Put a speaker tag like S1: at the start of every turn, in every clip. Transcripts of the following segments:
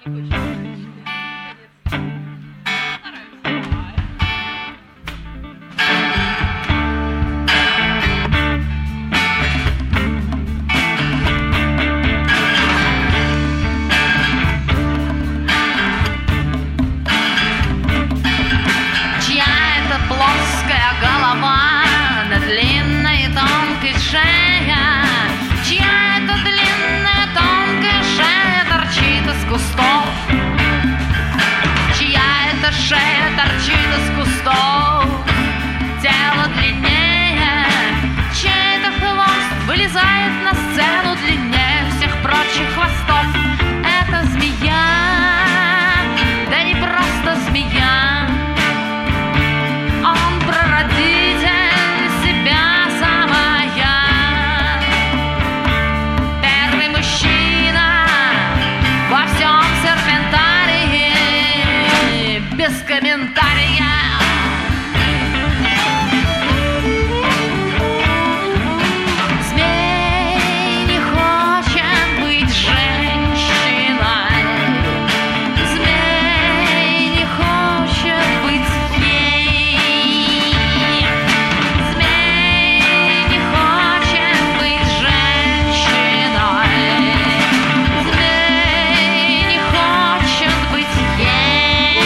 S1: Шея торчит из кустов, тело длиннее, чей-то хвост вылезает на сцену длиннее всех прочих хвостов. Это змея, да не просто змея, он прародитель себя самая. Первый мужчина во всем серпентарии, без комментария. Змей не хочет быть женщиной, змей не хочет быть ей, змей не хочет быть женщиной, змей не хочет быть ей.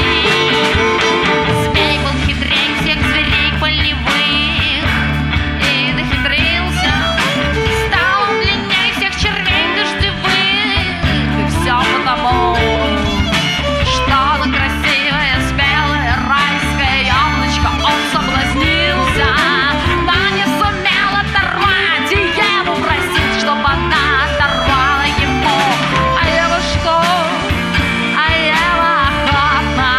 S1: Змей был хитрей всех зверей полевых и дохитрился. Стал он длинней всех червей дождевых. И все потому, что на красивое, спелое, райское яблочко он соблазнился, но не сумел оторвать, и Еву просить, чтоб она оторвала ему. А Ева что? А Ева охотно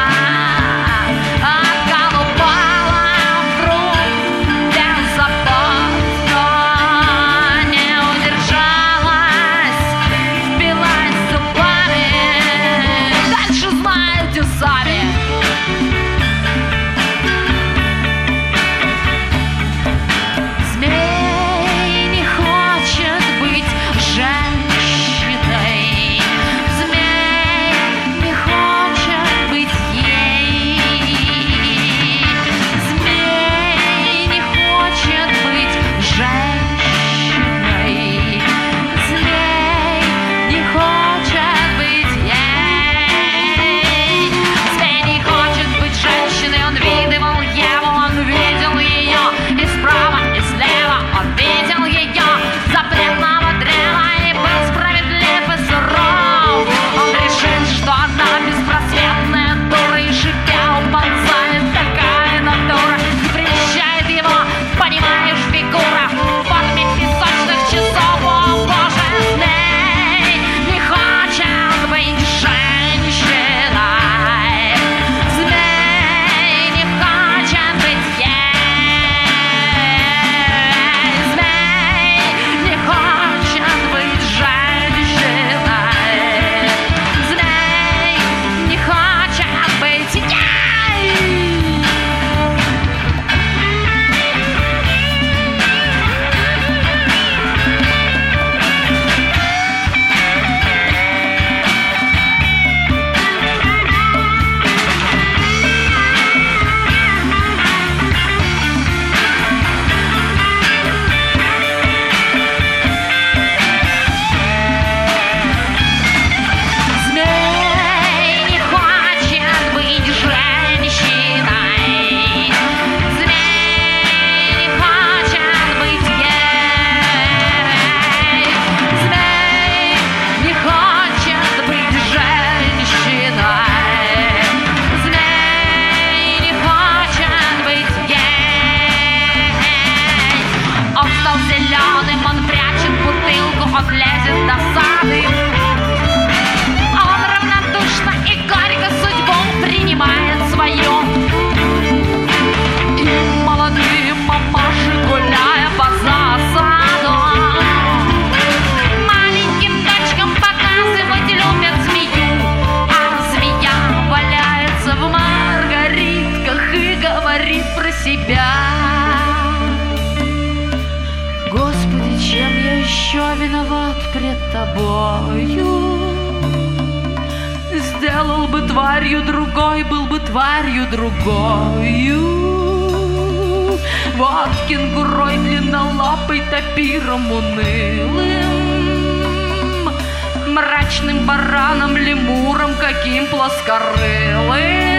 S1: отколупала вдруг без забот, но не удержалась, впилась зубами. Дальше знаете сами. Змей не хочет быть женщиной, змей не хочет быть ей, змей не хочет быть женщиной, змей не хочет быть ей, змей не хочет быть женщиной. Он видывал Еву, он видел ее и справа, и слева, он видел ее запретного древа и был справедлив и суров. Он решил, что она беспросветная дура, и шипя уползает такая натура, и прельщает его, понимаешь, фигура в форме песочных часов. О боже, змей не хочет быть женщиной, змей не хочет быть ей, змей не хочет быть женщиной, змей не хочет быть ей. Змей не хочет быть женщиной, змей не хочет быть ей, змей не хочет быть женщиной, змей не хочет быть ей. Он стал зеленым, он прячет бутылку, он лезет до сады. Он равнодушно и горько судьбу принимает свою. И молодые мамаши, гуляя по засаду, маленьким дочкам показывать любят змею. А змея валяется в маргаритках и говорит про себя: Господи, чем я еще виноват пред Тобою? сделал бы тварью другой, был бы тварью другою. Вот кенгурой длиннолапый, тапиром унылым, мрачным бараном, лемуром каким плоскорылым.